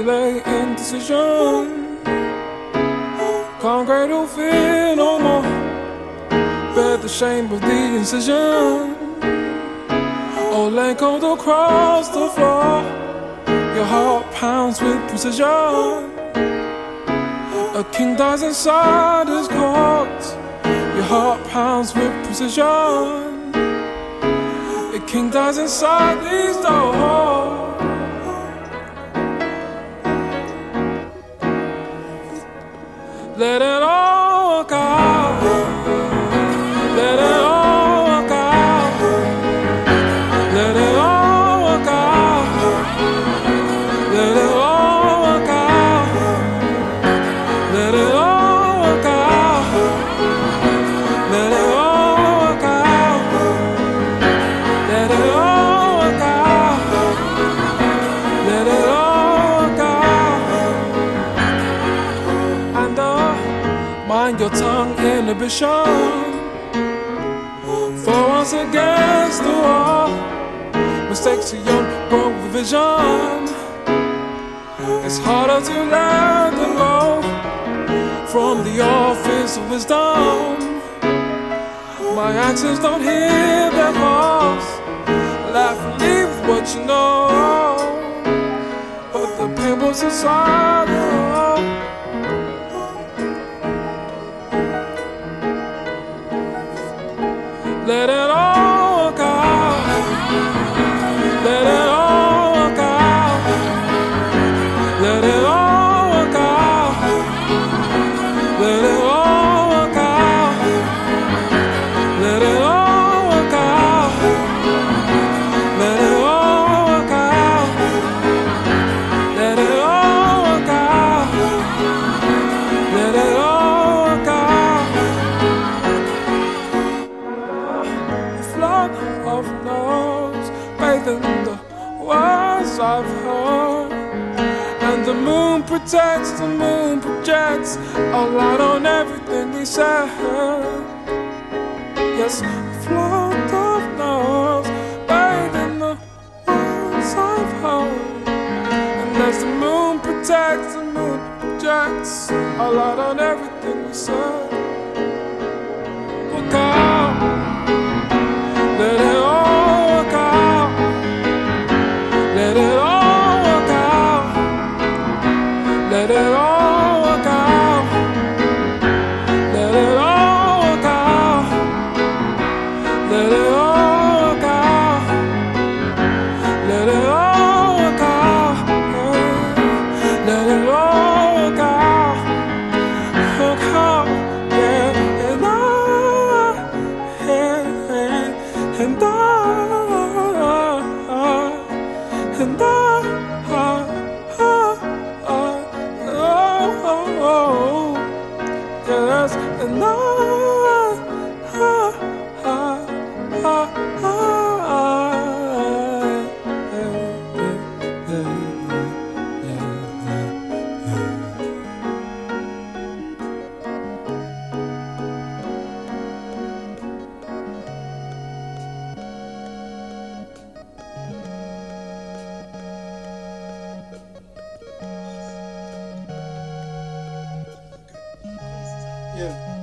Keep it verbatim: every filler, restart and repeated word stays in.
delay indecision. Can't cradle fear no more, bear the shame of the incision. Or lay cold across the floor, your heart pounds with precision. A king dies inside his court, your heart pounds with precision. A king dies inside these doors. Let it all work out. Let it all work out. Let it all work out. Let it all work out. Let it all work out. Let it all work out. Let it all work out. Let it all work out. And uh, mind your tongue inhibition. For once against the wall, mistakes are young, but with vision. It's harder to land and go from the office of wisdom. My actions don't hear their voice. Laugh and leave with what you know, but the pain was inside the hole. Let it all work out. Let it all work out. Let it all work out. Let it all work out. Let it all work out. Let it all work out. Let it all work out. Let it all work out. A flood of no's bathing the words I've heard. And the moon protects, the moon projects a light on everything we said. Yes, a flood of no's bathing the words I've heard. And as the moon protects, the moon projects a light on everything we said. Look out. Let it all work out. Let it all work out. Let it all work out. Let it all work out. Let it all work out. Let it all work out. Let it all work out. Work out. Yeah, and I, yeah, and I, and I, oh, yes, and I, Yeah.